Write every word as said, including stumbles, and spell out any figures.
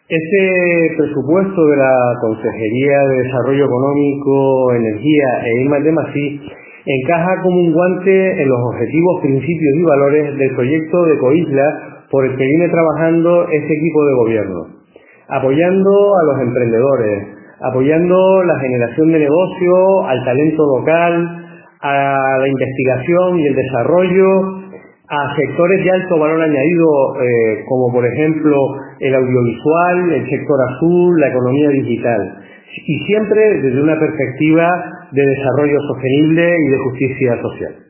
Este presupuesto de la Consejería de Desarrollo Económico, Energía e I más D más I encaja como un guante en los objetivos, principios y valores del proyecto de Coisla por el que viene trabajando este equipo de gobierno, apoyando a los emprendedores, apoyando la generación de negocio, al talento local, a la investigación y el desarrollo, a sectores de alto valor añadido, eh, como por ejemplo el audiovisual, el sector azul, la economía digital, y siempre desde una perspectiva de desarrollo sostenible y de justicia social.